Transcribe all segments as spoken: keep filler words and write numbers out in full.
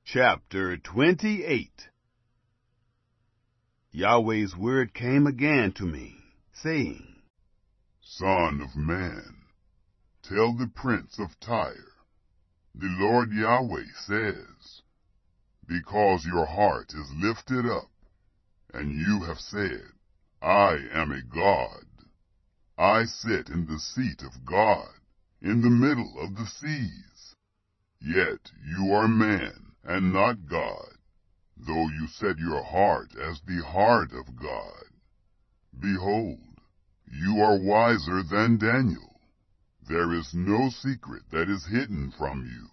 Chapter twenty-eight. Yahweh's word came again to me, saying, Son of man, tell the prince of Tyre, the Lord Yahweh says, because your heart is lifted up, and you have said, I am a god. I sit in the seat of God, in the middle of the seas. Yet you are man, and not God, though you set your heart as the heart of God. Behold, you are wiser than Daniel. There is no secret that is hidden from you.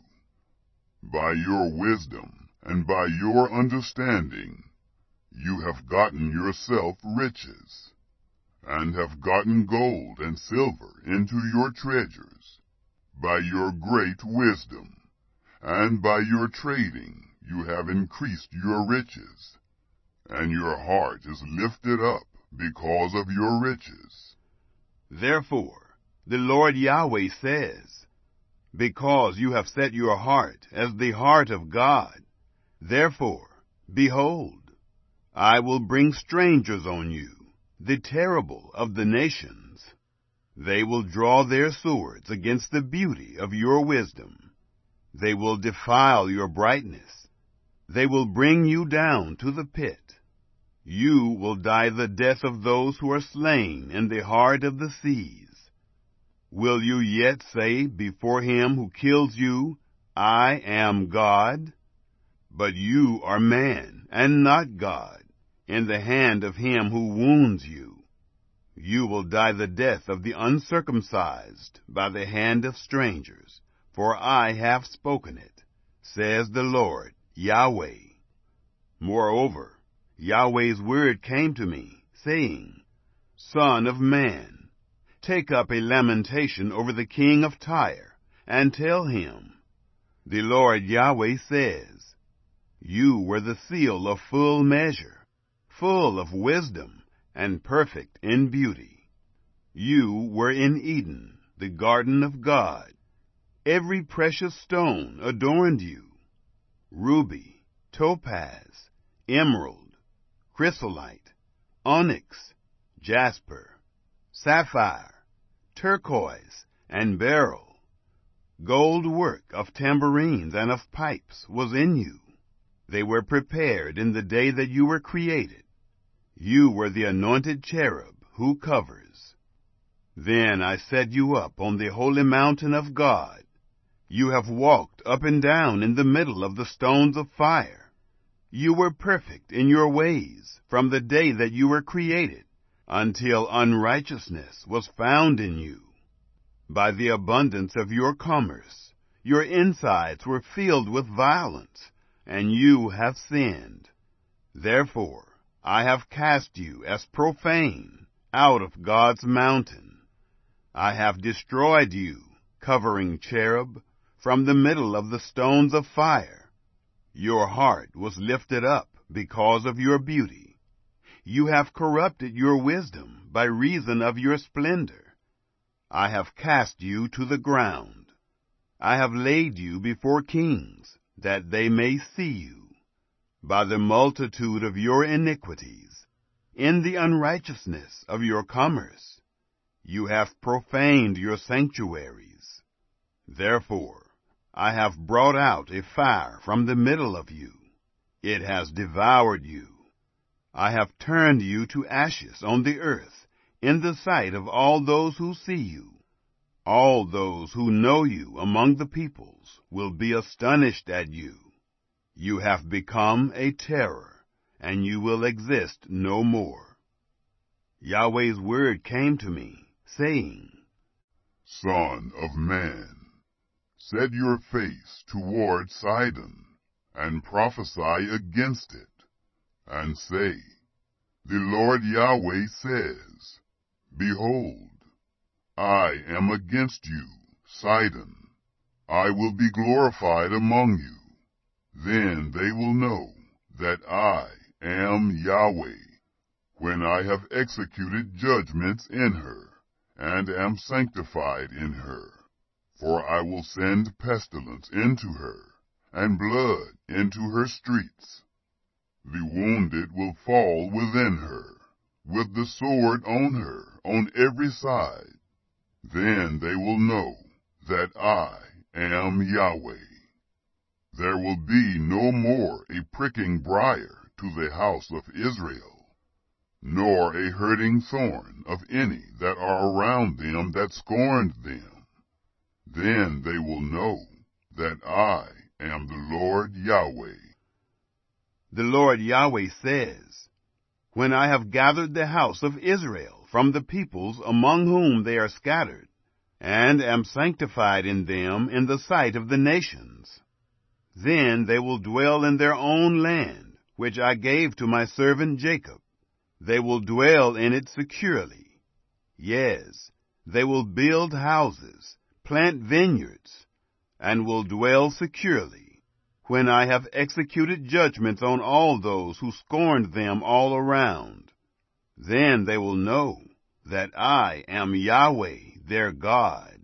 By your wisdom and by your understanding, you have gotten yourself riches, and have gotten gold and silver into your treasures. By your great wisdom, and by your trading you have increased your riches, and your heart is lifted up because of your riches. Therefore the Lord Yahweh says, because you have set your heart as the heart of God, therefore, behold, I will bring strangers on you, the terrible of the nations. They will draw their swords against the beauty of your wisdom. They will defile your brightness. They will bring you down to the pit. You will die the death of those who are slain in the heart of the seas. Will you yet say before him who kills you, I am God? But you are man, and not God, in the hand of him who wounds you. You will die the death of the uncircumcised by the hand of strangers. For I have spoken it, says the Lord Yahweh. Moreover, Yahweh's word came to me, saying, Son of man, take up a lamentation over the king of Tyre, and tell him, the Lord Yahweh says, You were the seal of full measure, full of wisdom, and perfect in beauty. You were in Eden, the garden of God. Every precious stone adorned you, ruby, topaz, emerald, chrysolite, onyx, jasper, sapphire, turquoise, and beryl. Gold work of tambourines and of pipes was in you. They were prepared in the day that you were created. You were the anointed cherub who covers. Then I set you up on the holy mountain of God. You have walked up and down in the middle of the stones of fire. You were perfect in your ways from the day that you were created, until unrighteousness was found in you. By the abundance of your commerce, your insides were filled with violence, and you have sinned. Therefore, I have cast you as profane out of God's mountain. I have destroyed you, covering cherub, from the middle of the stones of fire. Your heart was lifted up because of your beauty. You have corrupted your wisdom by reason of your splendor. I have cast you to the ground. I have laid you before kings, that they may see you. By the multitude of your iniquities, in the unrighteousness of your commerce, you have profaned your sanctuaries. Therefore, I have brought out a fire from the middle of you. It has devoured you. I have turned you to ashes on the earth, in the sight of all those who see you. All those who know you among the peoples will be astonished at you. You have become a terror, and you will exist no more. Yahweh's word came to me, saying, Son of man, set your face toward Sidon, and prophesy against it, and say, The Lord Yahweh says, Behold, I am against you, Sidon. I will be glorified among you. Then they will know that I am Yahweh, when I have executed judgments in her, and am sanctified in her. For I will send pestilence into her, and blood into her streets. The wounded will fall within her, with the sword on her on every side. Then they will know that I am Yahweh. There will be no more a pricking briar to the house of Israel, nor a hurting thorn of any that are around them that scorned them. Then they will know that I am the Lord Yahweh. The Lord Yahweh says, when I have gathered the house of Israel from the peoples among whom they are scattered, and am sanctified in them in the sight of the nations, then they will dwell in their own land, which I gave to my servant Jacob. They will dwell in it securely. Yes, they will build houses, plant vineyards, and will dwell securely, when I have executed judgments on all those who scorned them all around. Then they will know that I am Yahweh their God.